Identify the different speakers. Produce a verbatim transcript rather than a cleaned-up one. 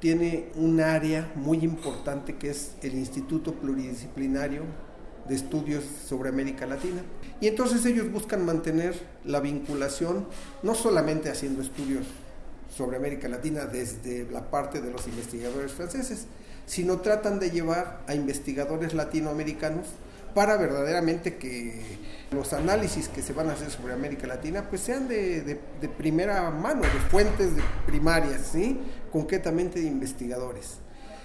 Speaker 1: tiene un área muy importante que es el Instituto Pluridisciplinario de Estudios sobre América Latina. Y entonces ellos buscan mantener la vinculación, no solamente haciendo estudios sobre América Latina desde la parte de los investigadores franceses, sino tratan de llevar a investigadores latinoamericanos para verdaderamente que los análisis que se van a hacer sobre América Latina pues sean de, de, de primera mano, de fuentes de primarias, ¿sí? Concretamente de investigadores.